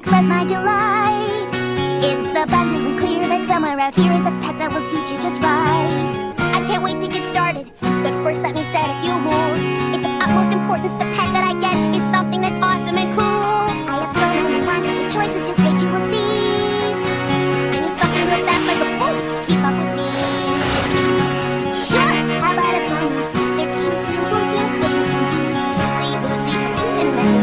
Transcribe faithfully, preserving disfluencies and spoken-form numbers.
express my delight. It's abundantly clear that somewhere out here is a pet that will suit you just right. I can't wait to get started, but first let me set a few rules. It's of utmost importance the pet that I get is something that's awesome and cool. I have so many wonderful choices, just wait you will see. I need something real fast like a bullet to keep up with me. Sure, how about a pony? They're cutesy and bootsy and quick as can be. Cutesy, bootsy, and then